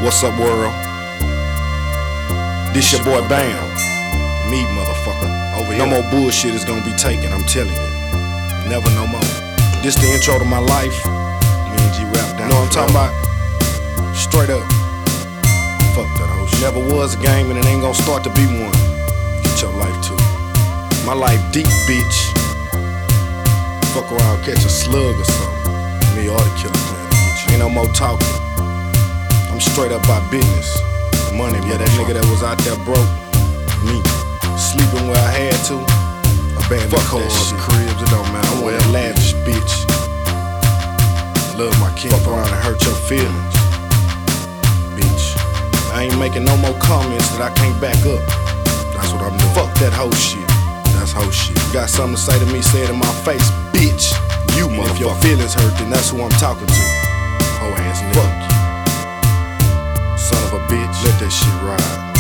What's up, world? This your boy Bam. Me, motherfucker. Over here. No more bullshit is gonna be taken, I'm telling you. Never no more. This the intro to my life. Me and G-Rap down. You know what I'm talking about? Straight up. Fuck that whole shit. Never was a game and it ain't gonna start to be one. Get your life too. My life deep, bitch. Fuck around, catch a slug or something. Me or the killer plan to get you. Ain't no more talking. I'm straight up by business. Money, yeah, that nigga that was out there broke. Me. Sleeping where I had to. Abandoned cars, cribs, it don't matter. I'm a lavish bitch. Love my kid. Fuck around and hurt your feelings. Bitch. I ain't making no more comments that I can't back up. That's what I'm doing. Fuck that whole shit. That's whole shit. Got something to say to me, say it in my face, bitch. You motherfucker. If your feelings hurt, then that's who I'm talking to. Whole ass nigga. Fuck you. Son of a bitch. Let that shit ride.